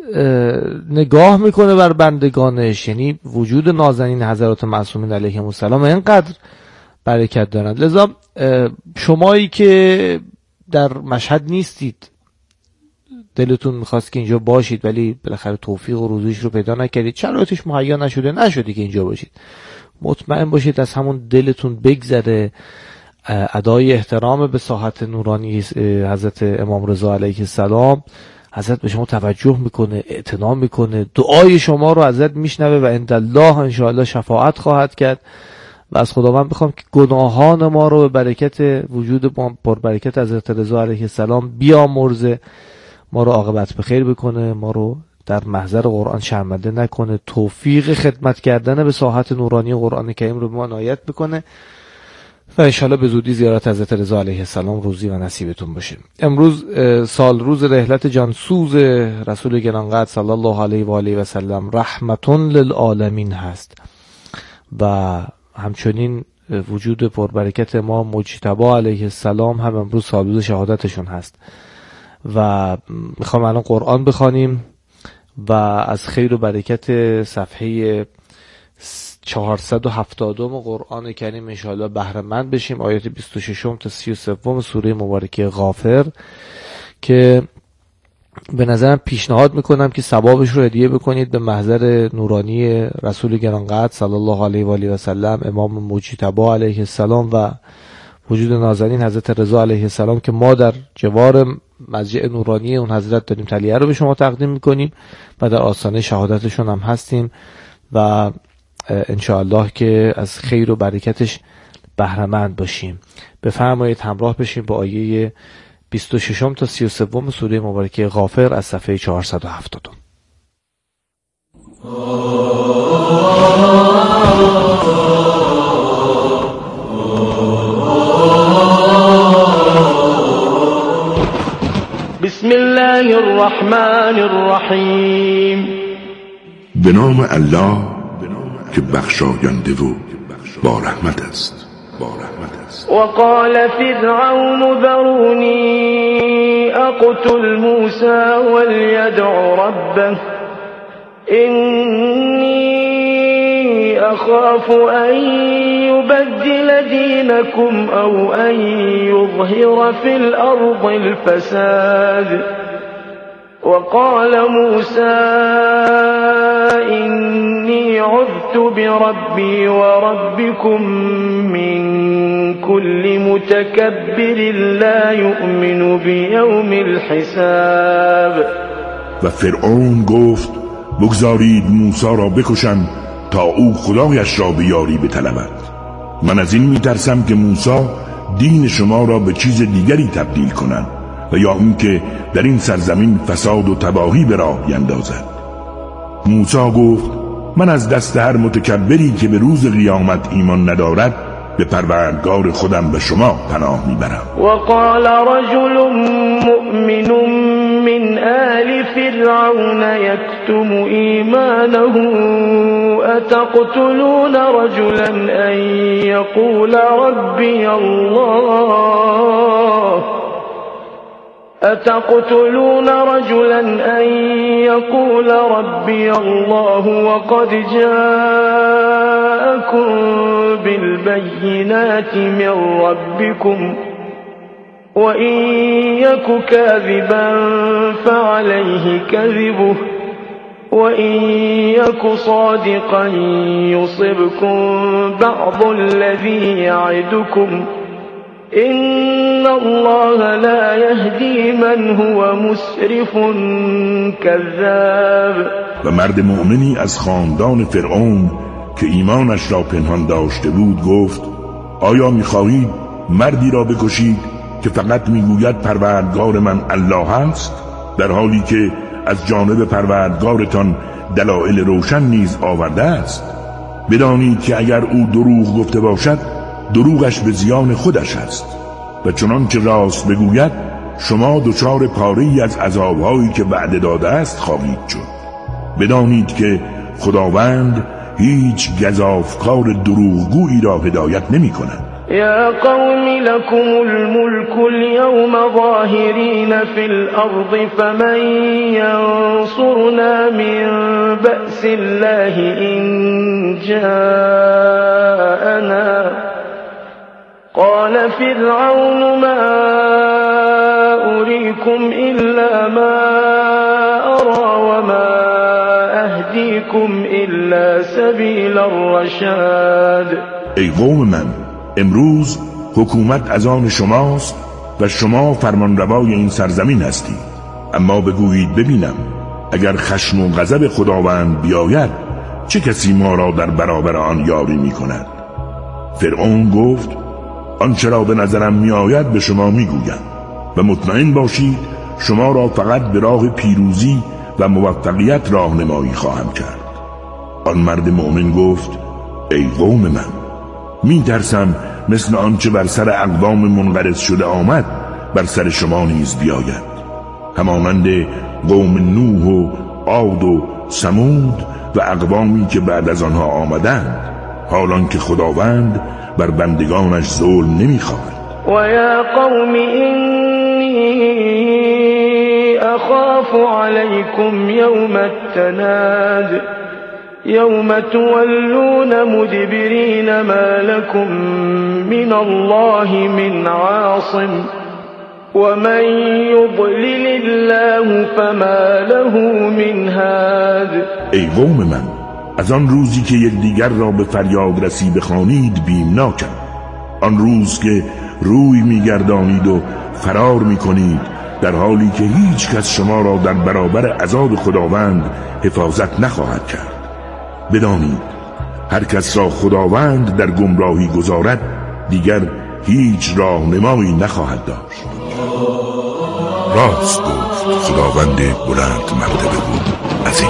نگاه میکنه بر بندگانش، یعنی وجود نازنین حضرات معصومین علیهم السلام اینقدر برکت دارند. لذا شمایی که در مشهد نیستید، دلتون میخواست که اینجا باشید ولی بالاخره توفیق و روزیش رو پیدا نکردید، شرایطش مهیا نشده که اینجا باشید، مطمئن باشید از همون دلتون بگذره ادای احترام به ساحت نورانی حضرت امام رضا علیه السلام. حضرت به شما توجه میکنه، اعتنا میکنه، دعای شما رو حضرت میشنوه و عندالله انشاءالله شفاعت خواهد کرد. و از خداوند بخوام که گناهان ما رو به برکت وجود ما پر برکت حضرت رضا علیه السلام بیامرزه، ما رو عاقبت به خیر بکنه، ما رو در محضر قرآن شرمنده نکنه، توفیق خدمت کردن به ساحت نورانی قرآن کریم رو به ما عنایت بکنه و انشاءالله به زودی زیارت حضرت رضا علیه السلام روزی و نصیبتون باشه. امروز سال روز رحلت جانسوز رسول گرامی صلی الله علیه و آله و سلم رحمتون للعالمین هست و همچنین وجود پربرکت ما مجتبی علیه السلام هم امروز سال روز شهادتشون هست و میخوام الان قرآن بخوانیم و از خیر و برکت صفحه 470 قرآن کریم انشاءالله بهره مند بشیم. آیات 26 تا 33 سوره مبارکه غافر که به نظرم پیشنهاد میکنم که ثوابش رو هدیه بکنید به محضر نورانی رسول گرامی صلی الله علیه و آله و سلم امام مجتبی علیه السلام و وجود نازنین حضرت رضا علیه السلام که ما در جوار مسجد نورانی اون حضرت داریم تلیه رو به شما تقدیم میکنیم و در آستانه شهادتشون هم هستیم و انشاءالله که از خیر و برکتش بهره مند باشیم. بفرمایید همراه بشیم با آیه 26 تا 33 سوره مبارکه غافر از صفحه 470. بسم الله الرحمن الرحیم. به نام الله که بخشاینده و با رحمت است. وقال فرعون ذروني أقتل موسى وليدع ربه إني أخاف أن يبدل دينكم أو أن يظهر في الأرض الفساد. وقال موسى إني عذت بربي وربكم من كل متكبر لا يؤمن بيوم الحساب. و فرعون گفت بگذارید موسی را بکشم تا او خدایش را به یاری بطلبد. من از این میترسم که موسی دین شما را به چیز دیگری تبدیل کند و یا اینکه در این سرزمین فساد و تباهی به راه بیندازد. موسی گفت من از دست هر متکبری که به روز قیامت ایمان ندارد به پروردگار خودم به شما پناه میبرم. وقال رجل مؤمن من آل فرعون يكتم إيمانه أتقتلون رجلا أن يقول ربي الله أتقتلون رجلا أن يقول ربي الله وقد جاءكم بالبينات من ربكم وإن يك كاذبا فعليه كذبه وإن يك صادقا يصبكم بعض الذي يعدكم إن الله لا يهدي من هو مسرف كذاب. و مرد مؤمنی از خاندان فرعون که ایمانش را پنهان داشته بود گفت آیا می‌خواهید مردی را بکشید که فقط میگوید پروردگار من الله است، در حالی که از جانب پروردگارتان دلایل روشن نیز آورده است؟ بدانید که اگر او دروغ گفته باشد دروغش به زیان خودش است و چنان که راست بگوید شما دچار پاره‌ای از عذابهایی که وعده داده است خواهید شد. بدانید که خداوند هیچ گزافکار دروغگویی را هدایت نمی کند. يا قوم لكم الملك اليوم ظاهرين في الأرض فمن ينصرنا من بأس الله إن جاءنا قال فرعون ما أريكم إلا ما أرى وما أهديكم إلا سبيل الرشاد. ای قوم من، امروز حکومت از آن شماست و شما فرمانروای این سرزمین هستید. اما بگویید ببینم اگر خشم و غضب خداوند بیاید چه کسی ما را در برابر آن یاری می کند؟ فرعون گفت آنچه را به نظرم می آید به شما می گویم و مطمئن باشید شما را فقط به راه پیروزی و موفقیت راهنمایی خواهم کرد. آن مرد مؤمن گفت ای قوم من، می ترسم مثل آنچه بر سر اقوام منقرض شده آمد بر سر شما نیز بیاید، همانند قوم نوح و عاد و ثمود و اقوامی که بعد از آنها آمدند، حالان که خداوند بر بندگانش ظلم نمی‌خواهد. و یا قوم انی اخاف علیکم یوم التناد يوم تولون مدبرين ما لكم من الله من عاصم ومن يضلل الله فما له من هاد. ای قوم من، از آن روزی که یکدیگر را به فریاد رسی بخوانید بیمناکم، آن روز که روی میگردانید و فرار میکنید در حالی که هیچ کس شما را در برابر عذاب خداوند حفاظت نخواهد کرد. بدانید هر کس را خداوند در گمراهی گذارد دیگر هیچ راهنمایی نخواهد داشت. راست گفت خداوند بلند مرتبه بود عظیم.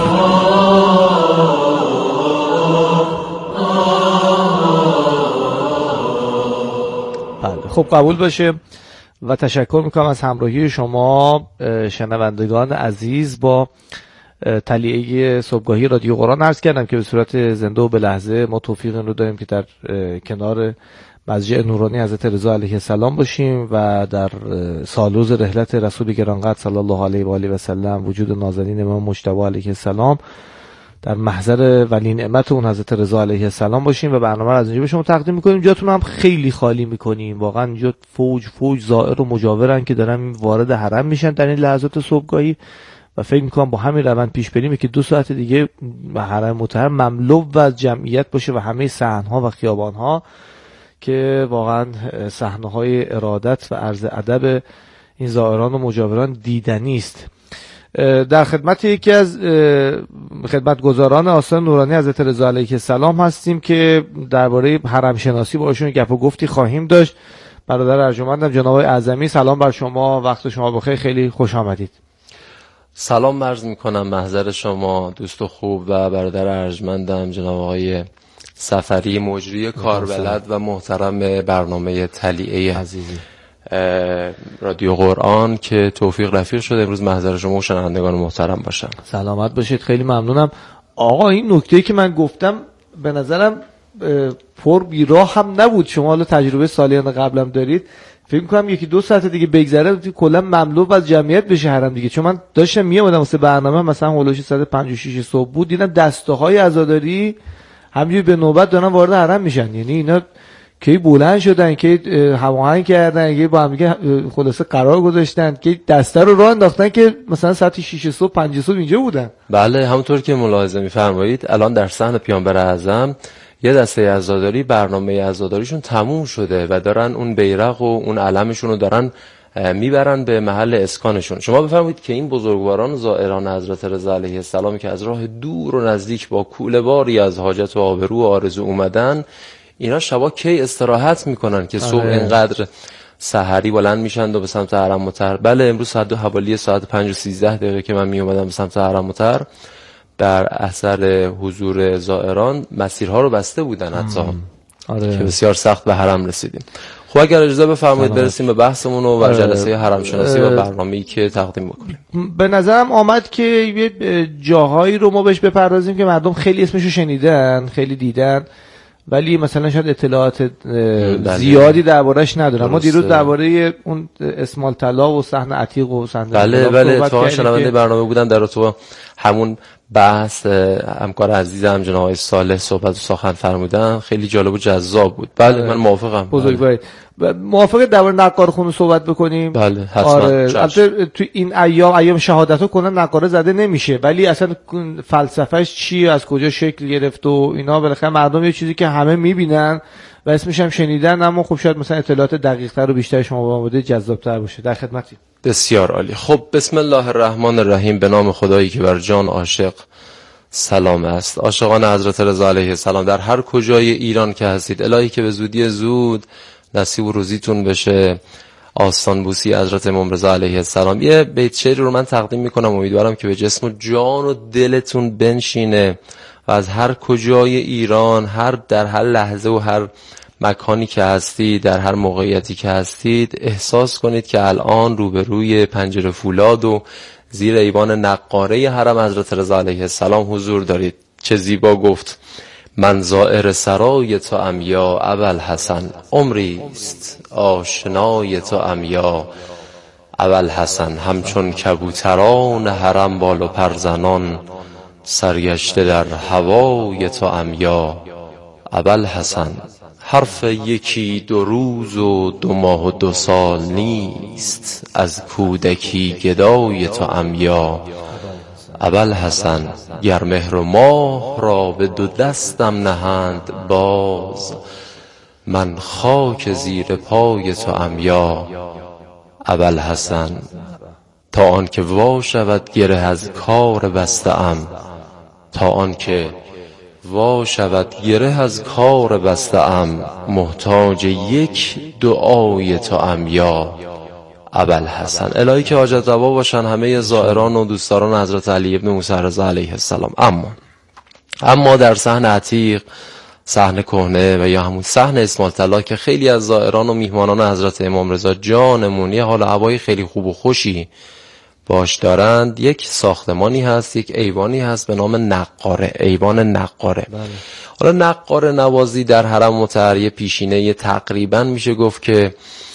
بله، خب قبول باشه و تشکر میکنم از همراهی شما شنوندگان عزیز با تلیعه صبحگاهی رادیو قرآن. عرض کردم که به صورت زنده و به لحظه ما توفیق این رو داریم که در کنار مسجد نورانی حضرت رضا علیه السلام باشیم و در سالروز رحلت رسول گرانقدر صلی الله علیه و آله و سلم وجود نازنین امام مجتبی علیه السلام در محضر ولی نعمت اون حضرت رضا علیه السلام باشیم و برنامه رو از اینجا به شما تقدیم میکنیم. جاتون هم خیلی خالی میکنیم، واقعا اینجا فوج زائر و مجاورن که دارن وارد حرم میشن در این لحظات صبحگاهی و فکر میکنم با همین روند پیش بریم که 2 ساعت دیگه حرم مطهر مملو و جمعیت باشه و همه صحنها و خیابانها که واقعا صحنه‌های ارادت و عرض ادب این زائران و مجاوران دیدنی است. در خدمت یکی از خدمتگزاران آستان نورانی حضرت رضا علیه السلام هستیم که درباره حرم شناسی باشون گپ و گفتی خواهیم داشت. برادر ارجمندم جناب اعظمی، سلام بر شما، وقت شما بخیر، خیلی خوش آمدید. سلام عرض میکنم محضر شما دوست خوب و برادر ارجمندم جناب آقای سفری مجری کاربلد و محترم برنامه تلیعه عزیزی رادیو قرآن که توفیق رفیق شده امروز محضر شما و شنوندگان محترم باشم. سلامت باشید، خیلی ممنونم. آقا این نکته‌ای که من گفتم به نظرم پر بیراه هم نبود. شما حالا تجربه سالیان قبلم دارید، فکر می‌کنم 1-2 ساعت دیگه بگذره کلا مملو از جمعیت بشه حرم دیگه. چون من داشتم میومدم واسه برنامه، مثلا هولوش 156 صبح بود، دیدم دسته‌های عزاداری همینجوری به نوبت دارن وارد حرم میشن. یعنی اینا کی بلند شدن، کی هماهنگ کردن، کی با هم دیگه خلاصه قرار گذاشتن، کی دسته رو راه انداختن که مثلا ساعت 6 صبح 5 صبح اینجا بودن. بله، همونطور که ملاحظه می‌فرمایید الان در صحن پیامبر اعظم یه دسته عزاداری برنامه عزاداریشون تموم شده و دارن اون بیرق و اون علمشون رو دارن میبرن به محل اسکانشون. شما بفرمایید که این بزرگواران زائران حضرت رضا علیه السلام که از راه دور و نزدیک با کوله باری از حاجت و آبرو و آرزو اومدن، اینا شبا کی استراحت میکنن که صبح اینقدر سحری بلند میشن و به سمت حرم مطهر؟ بله، امروز حوالی ساعت 5:13 که من میومدم به سمت حرم مطهر در اثر حضور زائران مسیرها رو بسته بودن حتی که بسیار سخت به حرم رسیدیم. خب اگر اجازه بفرمایید برسیم به بحثمون و جلسه حرم شناسی و برنامه‌ای که تقدیم بکنیم. به نظرم آمد که یه جاهایی رو ما بهش بپردازیم که مردم خیلی اسمشو شنیدن، خیلی دیدن ولی مثلا شاید اطلاعات زیادی دربارش ندارم. ما دیروز درباره اون اسماعیل طلا و صحن عتیق و صحن بله اتفاقا شنونده برنامه بودن در تو همون بحث همکار عزیزم جناب آقای صالح صحبت و سخن فرمودن، خیلی جالب و جذاب بود. بله من موافقم. بزرگوارید. موافقه درباره نقار خونه صحبت بکنیم؟ بله حتما. البته تو این ایام شهادت‌ها کنن نقاره زده نمیشه، ولی اصلا فلسفهش چیه، از کجا شکل گرفت و اینا، بالاخره مردم یه چیزی که همه میبینن و اسمش هم شنیدن، اما خب شاید مثلا اطلاعات دقیق‌تر و بیشتر شما با بوده جذاب‌تر باشه. در خدمتید. بسیار عالی. خب بسم الله الرحمن الرحیم. به نام خدایی که بر جان عاشق سلام است. عاشقان حضرت رضا علیه السلام در هر کجای ایران که هستید، الهی که به زودی زود نصیب و روزیتون بشه آستان بوسی حضرت امام رضا علیه السلام. یه بیت شعر رو من تقدیم میکنم، امیدوارم که به جسم و جان و دلتون بنشینه و از هر کجای ایران، در هر لحظه و هر مکانی که هستید، در هر موقعیتی که هستید، احساس کنید که الان روبروی پنجره فولاد و زیر ایوان نقاره حرم حضرت رضا علیه السلام حضور دارید. چه زیبا گفت: من زائر سرای تو ام یا ابوالحسن، عمری است آشنای تو ام یا ابوالحسن. همچون کبوتران حرم بال و پرزنان، سرگشته در هوای تو ام یا ابوالحسن. حرف یکی 2 روز و 2 ماه و 2 سال نیست، از کودکی گدای تو ام یا ابوالحسن. گر مهر و ماه را به 2 دستم نهند باز، من خاک زیر پای تو ام یا ابوالحسن. تا آن که وا شود گره از کار بسته ام، تا آن که وا شود گره از کار بسته ام، محتاج یک دعای تو ام یا ابوالحسن. الهی که حاجت روا باشن همه زائران و دوستداران حضرت علی ابن موسی رضا علیه السلام. اما در صحن عتیق، صحن کهنه و یا همون صحن اسماعیل طلا که خیلی از زائران و میهمانان حضرت امام رضا جانمون یه حال هوای خیلی خوب و خوشی باش دارند، یک ساختمانی هست، یک ایوانی هست به نام نقاره، ایوان نقاره. حالا نقاره نوازی در حرم مطهر پیشینه تقریبا میشه گفت که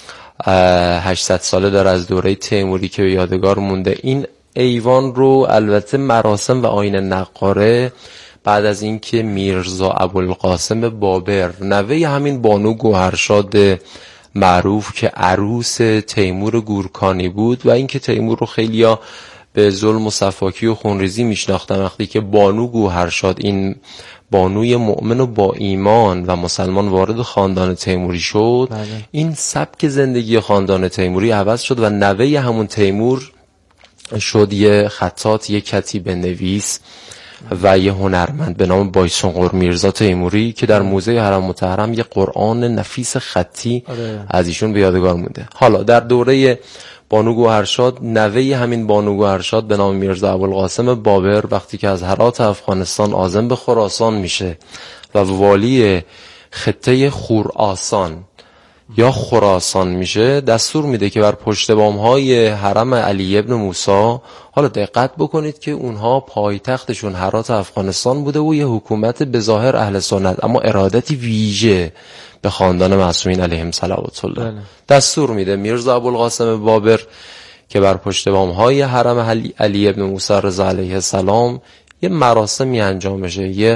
800 ساله داره از دوره تیموری که به یادگار مونده. این ایوان رو البته مراسم و آیین نقاره بعد از اینکه میرزا ابوالقاسم بابر نوه همین بانو گوهرشاد معروف که عروس تیمور گورکانی بود و اینکه تیمور رو خیلیا به ظلم و سفاکی و خونریزی میشناختن، وقتی که بانو گوهرشاد این بانوی مؤمن و با ایمان و مسلمان وارد خاندان تیموری شد، این سبک زندگی خاندان تیموری عوض شد و نوه همون تیمور شد یه خطاط، یه کتیب نویس و یه هنرمند به نام بایسونقر میرزا تیموری که در موزه حرم مطهر یه قرآن نفیس خطی از ایشون به یادگار مونده. حالا در دوره بانو گوهرشاد، نوه همین بانو گوهرشاد به نام میرزا ابوالقاسم بابر وقتی که از هرات افغانستان عازم به خراسان میشه و والی خطه خراسان یا خراسان میشه، دستور میده که بر پشت بامهای حرم علی ابن موسی، حالا دقت بکنید که اونها پایتختشون هرات افغانستان بوده و یه حکومت به ظاهر اهل سنت اما ارادتی ویژه به خاندان معصومین علیهم صلوات الله. دستور میده میرزا ابوالقاسم بابر که بر پشت بامهای حرم علی ابن موسی رضا علیه السلام یه مراسمی انجام بشه، یه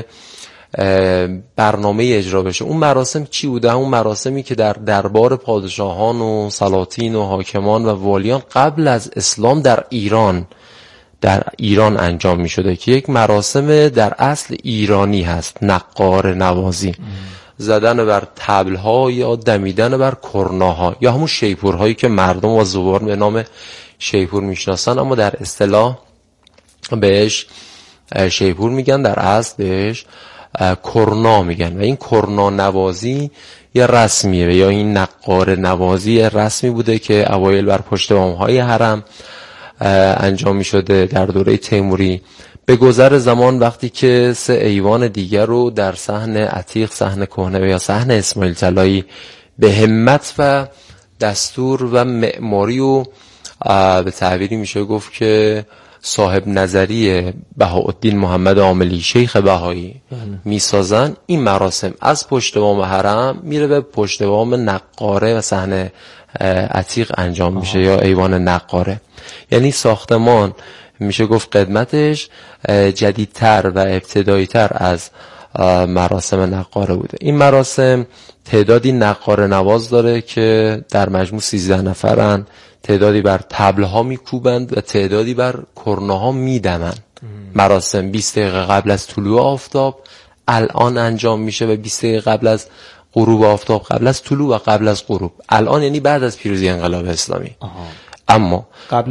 برنامه اجرا بشه. اون مراسم چی بوده؟ اون مراسمی که در دربار پادشاهان و سلاطین و حاکمان و والیان قبل از اسلام در ایران انجام می شده که یک مراسم در اصل ایرانی هست، نقاره نوازی، زدن بر طبل‌ها یا دمیدن بر کرناها یا همون شیپورهایی که مردم و زوار به نام شیپور میشناسن، اما در اصطلاح بهش شیپور میگن، در اصل بهش کرنا میگن. و این کرنا نوازی یه رسمیه و یا این نقاره نوازی یه رسمی بوده که اوایل بر پشت بامهای حرم انجام میشده در دوره تیموری. به گذر زمان وقتی که 3 ایوان دیگر رو در صحن عتیق، صحن کهنه یا صحن اسماعیل طلایی به همت و دستور و معماری و به تعبیری میشه گفت که صاحب نظری بهاءالدین محمد عاملی شیخ بهایی میسازن، این مراسم از پشت بام حرم میره به پشت بام نقاره و صحن عتیق انجام میشه یا ایوان نقاره. یعنی ساختمان میشه گفت قدمتش جدیدتر و ابتدایی‌تر از مراسم نقاره بوده. این مراسم تعدادی نقاره نواز داره که در مجموع 13 نفرن، تعدادی بر طبل‌ها میکوبند و تعدادی بر کرناها میدمند. مراسم 20 دقیقه قبل از طلوع آفتاب الان انجام میشه و 20 دقیقه قبل از غروب آفتاب، قبل از طلوع و قبل از غروب. الان یعنی بعد از پیروزی انقلاب اسلامی. اما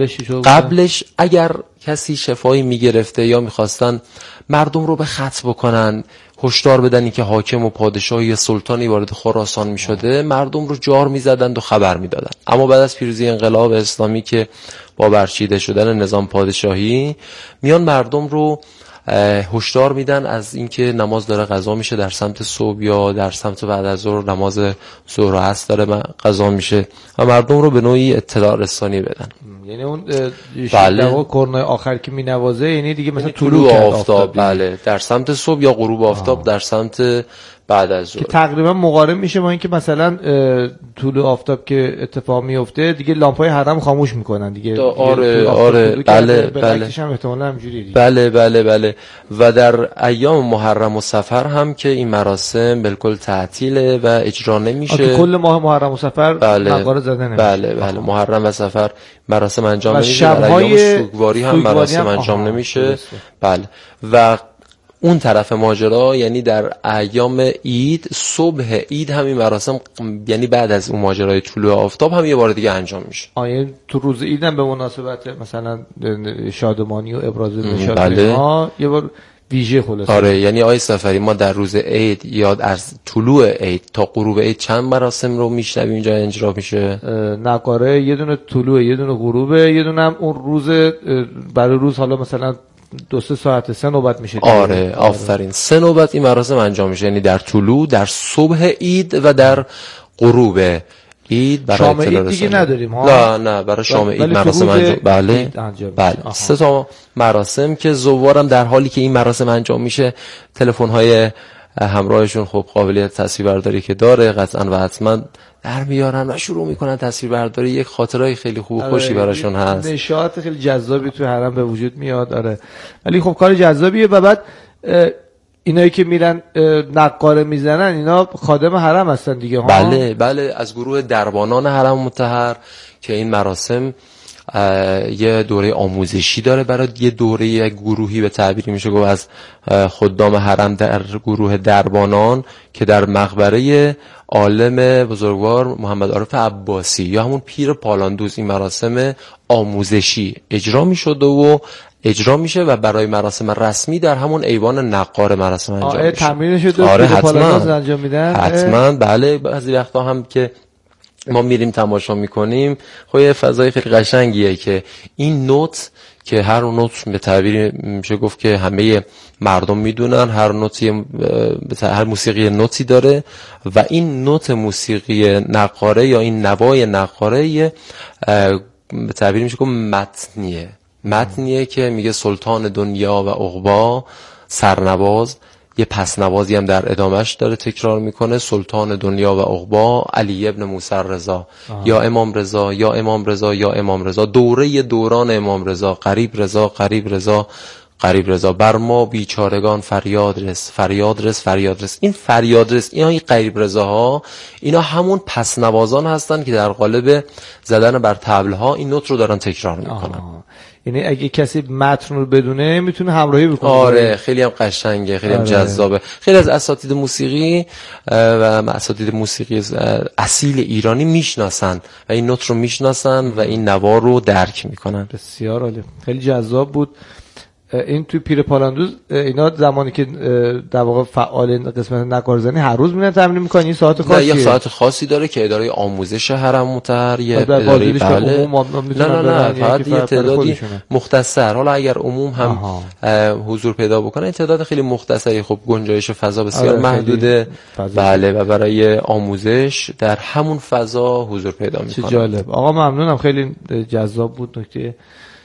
قبلش اگر کسی شفایی میگرفته یا میخواستن مردم رو به خط بکنن، هشدار بدن که حاکم و پادشاهی یا سلطانی وارد خراسان میشده، مردم رو جار میزدند و خبر میدادن. اما بعد از پیروزی انقلاب اسلامی که با برچیده شدن نظام پادشاهی میان مردم رو هشدار میدن از اینکه نماز داره قضا میشه در سمت صبح یا در سمت بعد از ظهر نماز ظهر و عصر داره قضا میشه و مردم رو به نوعی اطلاع رسانی بدن. یعنی اون بله. کرنای آخر که مینوازه یعنی دیگه مثلا طلوع آفتاب بله در سمت صبح یا غروب آفتاب در سمت بعد از ظهر، که تقریبا مقارن میشه با اینکه مثلا طلوع آفتاب که اتفاق میفته دیگه لامپای حرم خاموش میکنن دیگه. آره بله هم احتمالاً همجوریه دیگه. بله و در ایام محرم و صفر هم که این مراسم بالکل تعطیله و اجرا نمیشه. کل ماه محرم و صفر نقاره زده نمیشه. بله محرم و صفر مراسم انجام نمیشه. در ایام سوگواری هم مراسم انجام نمیشه. بله و اون طرف ماجرا یعنی در ایام عید، صبح عید همین مراسم، یعنی بعد از اون ماجرای طلوع آفتاب هم یه بار دیگه انجام میشه. تو روز عید هم به مناسبت مثلا شادمانی و ابراز نشاط ها یه بار ویژه خلاصه. آره یعنی آقای سفری ما در روز عید یا از طلوع عید تا غروب عید چند مراسم رو میشنویم اینجا اجرا میشه؟ نقاره یه دونه طلوع، یه دونه غروبه، یه دونه هم اون روز برای روز حالا مثلا 2-3 ساعت 3 نوبت میشه. آره آفرین 3 نوبت این مراسم انجام میشه، یعنی در طلوع، در صبح عید و در غروب عید. برای شام عید دیگه نداریم ها. نه برای شام عید مراسم انجام بله 3 تا مراسم که زوارم در حالی که این مراسم انجام میشه تلفن های همراهشون خب قابلیت تصویربرداری که داره قطعا و حتما در میارن و شروع میکنن تصویربرداری. یک خاطرای خیلی خوب و خوشی براشون هست، نشاط خیلی جذابی تو حرم به وجود میاد. آره ولی خب کار جذابیه. و بعد اینایی که میرن نقاره میزنن اینا خادم حرم هستن دیگه ها. بله از گروه دربانان حرم مطهر که این مراسم یه دوره آموزشی داره برای یه دوره یک گروهی به تعبیری میشه گفت از خدام حرم در گروه دربانان که در مقبره عالم بزرگوار محمد عارف عباسی یا همون پیر پالاندوز این مراسم آموزشی اجرا میشد و اجرا میشه و برای مراسم رسمی در همون ایوان نقاره مراسم انجام میشه. تمرین شده آره پالاندوز انجام میدن حتما بله. بعضی وقتا هم که ما میریم تماشا میکنیم خب یه فضای خیلی قشنگیه که این نوت که هر نوت به تعبیر میشه گفت که همه مردم میدونن هر موسیقی نوتی داره و این نوت موسیقی نقاره یا این نوای نقاره به تعبیر میشه گفت متنیه که میگه سلطان دنیا و عقبا سرنواز، یه پسنوازی هم در ادامهش داره تکرار میکنه، سلطان دنیا و عقبا علی ابن موسی رضا یا امام رضا یا امام رضا یا امام رضا، دوره دوران امام رضا، قریب رضا قریب رضا قریب رضا، بر ما بیچارگان فریاد رس فریاد رس فریاد رس. این فریاد رس این قریب رضا ها اینا همون پسنوازان هستن که در قالب زدن بر طبل ها این نوت رو دارن تکرار میکنن. یعنی اگه کسی متن رو بدونه میتونه همراهی بکنه. آره خیلی هم قشنگه، خیلی هم جذابه. خیلی از اساتید موسیقی و اساتید موسیقی اصیل ایرانی میشناسن و این نوت رو میشناسن و این نوا رو درک میکنن. بسیار عالی، خیلی جذاب بود. این توی پیر پالاندوز اینا زمانی که در واقع فعال قسمت نقاره‌زنی هر روز میرن تمرین میکنن. این ساعت خاصی یه ساعت خاصی داره که اداره آموزش حرم مطهر یه اداره بله نه فقط یه تعدادی مختصر. حالا اگر عموم هم حضور پیدا بکنه این تعداد خیلی مختصری، خب گنجایش فضا بسیار محدوده بله و برای آموزش در همون فضا حضور پیدا میکنه. چه جالب. آقا ممنونم، خیلی جذاب بود، نکته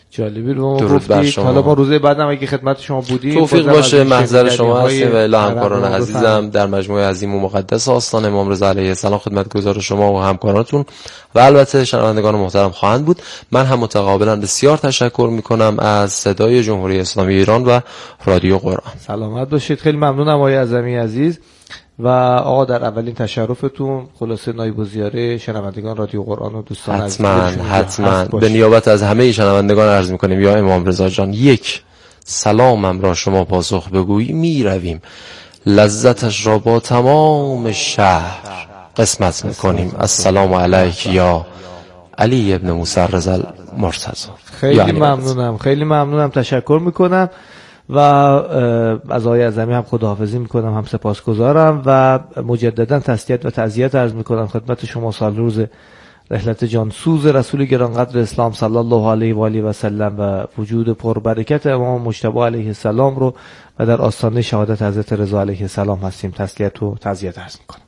جالبی رو درود بر گفتید. شما. حالا ما روزه بعدم اگه خدمت شما بودیم توفیق باشه، محضر شما هستیم و الی همکاران عزیزم در مجموعه عظیم و مقدس آستان امام رضا علیه السلام خدمتگزار شما و همکارانتون و البته شنوندگان محترم خواهند بود. من هم متقابلا بسیار تشکر میکنم از صدای جمهوری اسلامی ایران و رادیو قرآن. سلامت باشید. خیلی ممنونم آقای اعظمی عزیز. و آقا در اولین تشرفتون خلاصه نایب الوزراء شنوندگان رادیو قرآن و دوستان حتما به نیابت از همه شنوندگان عرض میکنیم یا امام رضا جان، یک سلامم را شما پاسخ بگویی میرویم، لذتش را با تمام شهر قسمت میکنیم. السلام علیک یا علی ابن موسی رضا المرتضی. خیلی ممنونم تشکر میکنم و از آقای اعظمی هم خداحافظی میکنم، هم سپاسگزارم و مجددا تسلیت و تعزیت عرض میکنم خدمت شما سال روز رحلت جانسوز رسول گرانقدر اسلام صلی الله علیه و آله و سلم و وجود پربرکت امام مجتبی علیه السلام رو و در آستانه شهادت حضرت رضا علیه السلام هستیم. تسلیت و تعزیت عرض میکنم.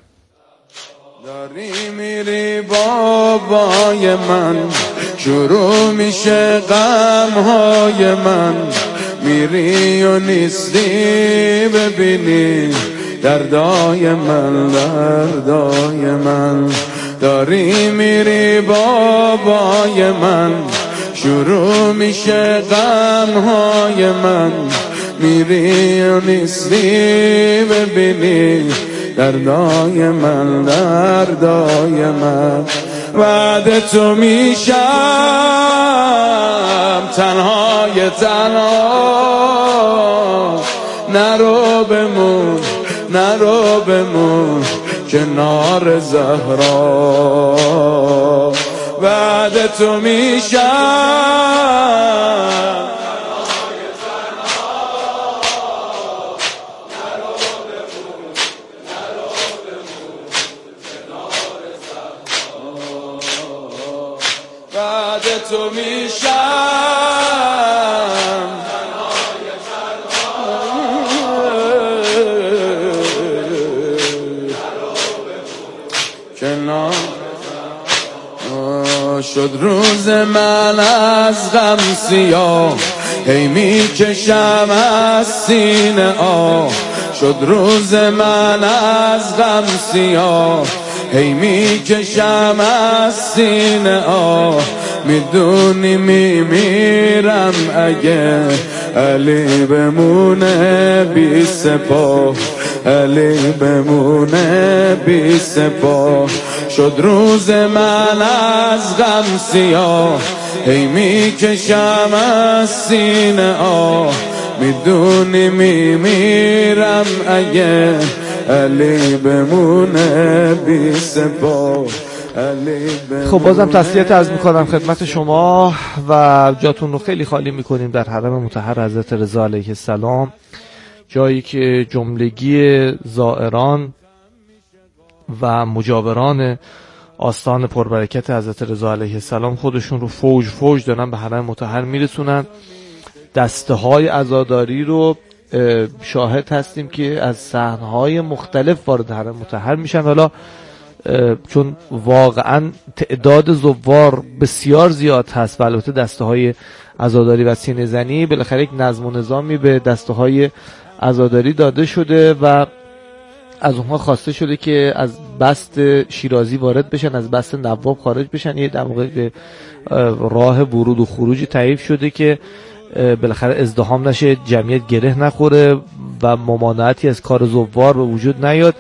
داری میری بابای من، شروع میشه غمهای من، میری و نیستی ببینی دردای من. داری میری بابای من، شروع میشه غمهای من، میری و نیستی ببینی دردای من. بعد تو میشم تنهای نرو بمون کنار زهرا. بعد تو میشم بعد تو میشم کنار. شد روز من از غم سیاه، هی میکشم از سینه آه. شد روز من از غم سیاه، هی میکشم از سینه آه. میدونی میمیرم اگه علی بمونه بی سپاه، علی بمونه بی سپاه. شد روز من از غم سیاه، هی میکشم از سینه آه. میدونی میمیرم اگه علی بمونه بی سپاه. خب بازم تسلیت عرض میکنم خدمت شما و جاتون رو خیلی خالی میکنیم در حرم مطهر حضرت رضا علیه السلام، جایی که جملگی زائران و مجاوران آستان پربرکت حضرت رضا علیه السلام خودشون رو فوج دارن به حرم مطهر میرسونن. دسته های عزاداری رو شاهد هستیم که از صحنه‌های مختلف وارد حرم مطهر میشن. حالا چون واقعا تعداد زوار بسیار زیاد هست و البته دسته های عزاداری و سینه زنی، بالاخره یک نظم و نظامی به دسته های عزاداری داده شده و از اونها خواسته شده که از بست شیرازی وارد بشن، از بست نواب خارج بشن. یه در واقع راه ورود و خروج تعریف شده که بالاخره ازدحام نشه، جمعیت گره نخوره و ممانعتی از کار زوار به وجود نیاد.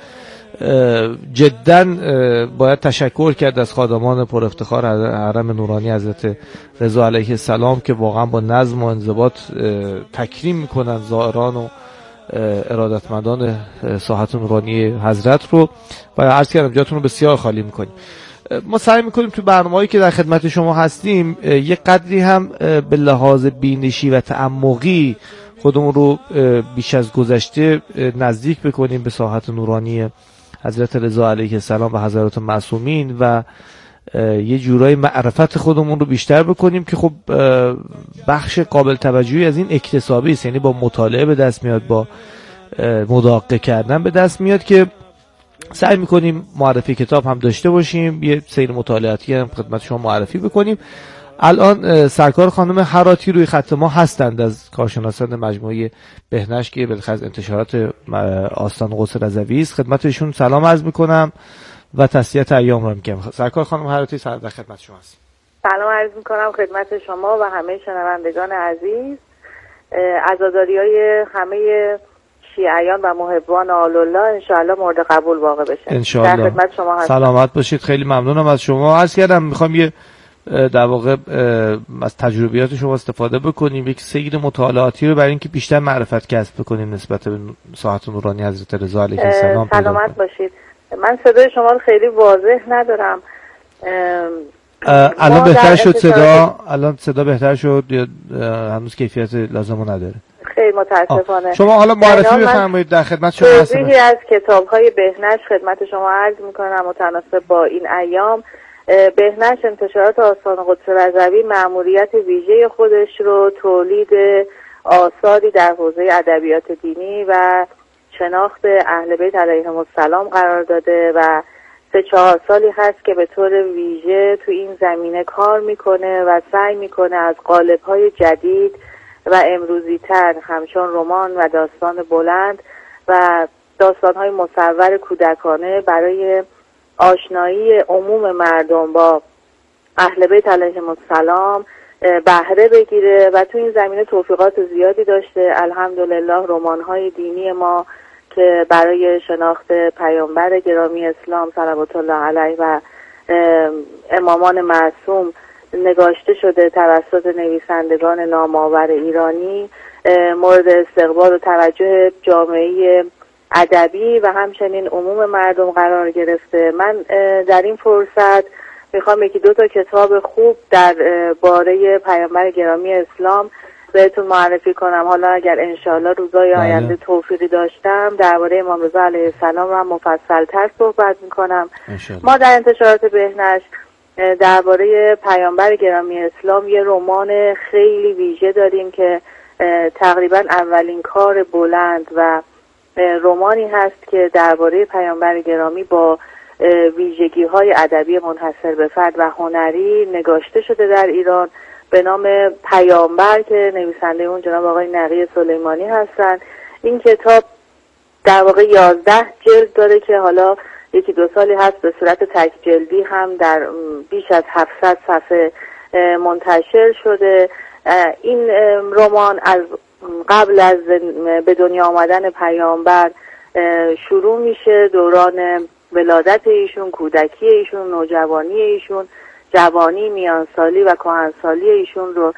جدا باید تشکر کرد از خادمان پر افتخار حرم نورانی حضرت رضا علیه السلام که واقعا با نظم و انضباط تکریم میکنن زائران و ارادتمندان ساحت نورانی حضرت رو و عرض کردم جاتون رو بسیار خالی میکنیم. ما سعی میکنیم تو برنامه‌ای که در خدمت شما هستیم یک قدری هم به لحاظ بینشی و تعمقی خودمون رو بیش از گذشته نزدیک بکنیم به ساحت نورانی حضرت رضا علیه السلام و حضرات معصومین و یه جورای معرفت خودمون رو بیشتر بکنیم که خب بخش قابل توجهی از این اکتسابی است، یعنی با مطالعه به دست میاد، با مداقه کردن به دست میاد که سعی میکنیم معرفی کتاب هم داشته باشیم، یه سیر مطالعاتی هم خدمت شما معرفی بکنیم. الان سرکار خانم هراتی روی خط ما هستند از کارشناسان مجموعه بهنش که بالاخره از انتشارات آستان قدس رضوی است. خدمت ایشون سلام عرض میکنم و تسلیت ایام را میگم. سرکار خانم هراتی در خدمت شما هست. سلام عرض میکنم خدمت شما و همه شنوندگان عزیز. عزاداری‌های همه شیعیان و محبان آل‌الله انشاءالله مورد قبول واقع بشه. انشاءالله. در خدمت شما هستم. سلامت باشید. خیلی ممنونم از شما. عرض کردم میخوام یه در واقع از تجربیات شما استفاده بکنیم، یک سیر مطالعاتی رو برای اینکه بیشتر معرفت کسب بکنیم نسبت به ساحت نورانی حضرت رضا علیه السلام. سلامت باشید. من صدای شما رو خیلی واضح ندارم. الان بهتر شد صدا؟ الان صدا بهتر شد یا هنوز کیفیت لازمو نداره؟ خیلی متاسفانه. شما حالا معرفی بفرمایید، در خدمت شما هستم. توضیحی از کتاب‌های بهنش خدمت شما عرض می‌کنم متناسب با این ایام. بهنش انتشارات آستان قدس رضوی مأموریت ویژه خودش رو تولید آثاری در حوزه ادبیات دینی و شناخت اهل بیت علیهم السلام قرار داده و 3-4 سالی هست که به طور ویژه تو این زمینه کار میکنه و سعی میکنه از قالب‌های جدید و امروزی تر همچون رمان و داستان بلند و داستان‌های مصور کودکانه برای آشنایی عموم مردم با اهل بیت علیهم السلام بهره بگیره و تو این زمینه توفیقات زیادی داشته. الحمدلله رمان‌های دینی ما که برای شناخت پیامبر گرامی اسلام صلوات الله علیه و امامان معصوم نگاشته شده توسط نویسندگان نامآور ایرانی مورد استقبال و توجه جامعه ادبی و همچنین عموم مردم قرار گرفته. من در این فرصت میخوام 1-2 کتاب خوب در باره پیامبر گرامی اسلام بهتون معرفی کنم. حالا اگر انشاءالله روزای آینده توفیقی داشتم درباره امام رضا علیه السلام هم مفصل‌تر صحبت میکنم. ما در انتشارات بهنش درباره پیامبر گرامی اسلام یه رمان خیلی ویژه داریم که تقریبا اولین کار بلند و رمانی هست که درباره پیامبر گرامی با ویژگی‌های ادبی منحصر به فرد و هنری نگاشته شده در ایران به نام پیامبر که نویسنده اون جناب آقای نقی سلیمانی هستن. این کتاب در واقع 11 جلد داره که حالا 1-2 سالی هست به صورت تک جلدی هم در بیش از 700 صفحه منتشر شده. این رمان از قبل از به دنیا آمدن پیامبر شروع میشه، دوران ولادت ایشون، کودکی ایشون، نوجوانی ایشون، جوانی، میانسالی و کهنسالی ایشون رو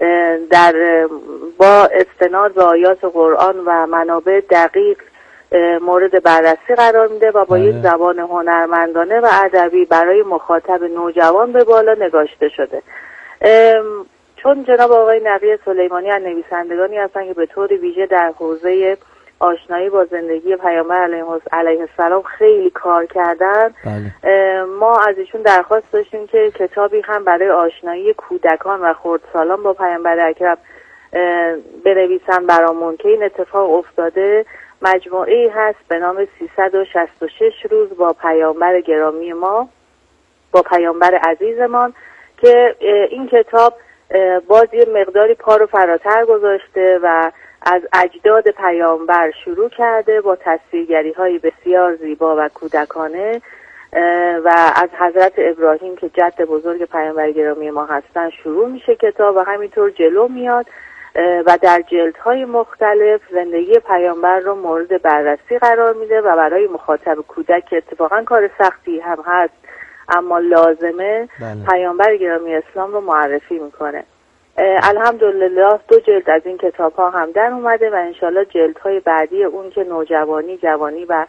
با استناد به آیات قرآن و منابع دقیق مورد بررسی قرار میده و با یک زبان هنرمندانه و ادبی برای مخاطب نوجوان به بالا نگاشته شده. چون جناب آقای نقی سلیمانی از نویسندگانی هستن که به طور ویژه در حوزه آشنایی با زندگی پیامبر علیه السلام خیلی کار کردن، ما از ایشون درخواست داشتیم که کتابی هم برای آشنایی کودکان و خردسالان با پیامبر اکرم بنویسن برامون که این اتفاق افتاده. مجموعه‌ای هست به نام 366 روز با پیامبر گرامی ما، با پیامبر عزیزمان، که این کتاب باز یه مقداری پا رو فراتر گذاشته و از اجداد پیامبر شروع کرده با تصویرگری‌های بسیار زیبا و کودکانه و از حضرت ابراهیم که جد بزرگ پیامبر گرامی ما هستن شروع میشه کتاب و همینطور جلو میاد و در جلدهای مختلف زندگی پیامبر رو مورد بررسی قرار میده و برای مخاطب کودک که اتفاقا کار سختی هم هست اما لازمه پیامبر گرامی اسلام رو معرفی میکنه. الحمدلله 2 جلد از این کتاب ها هم در اومده و انشالله جلدهای بعدی اون که نوجوانی، جوانی و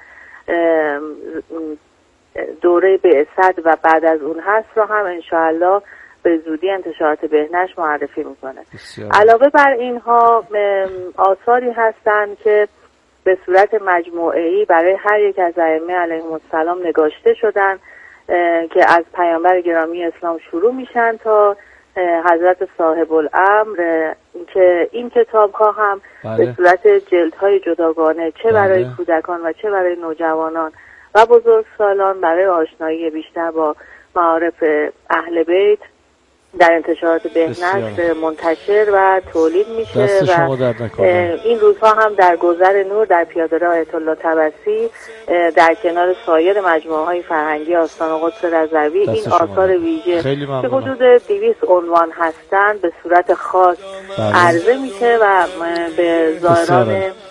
دوره بعثت و بعد از اون هست رو هم انشالله به زودی انتشارات بهنش معرفی میکنه. علاوه بر اینها آثاری هستن که به صورت مجموعه‌ای برای هر یک از ائمه علیهم السلام نگاشته شدن که از پیامبر گرامی اسلام شروع میشن تا حضرت صاحب الامر، که این کتاب ها هم به صورت جلدهای جداگانه چه برای کودکان و چه برای نوجوانان و بزرگسالان برای آشنایی بیشتر با معارف اهل بیت در انتشارات بهنشر منتشر و تولید میشه و این روزها هم در گذر نور در پیاده‌راه آیت الله طبسی در کنار سایر مجموعه‌های فرهنگی آستان قدس رضوی این آثار ویژه که حدود 200 عنوان هستند به صورت خاص عرضه میشه و به زائران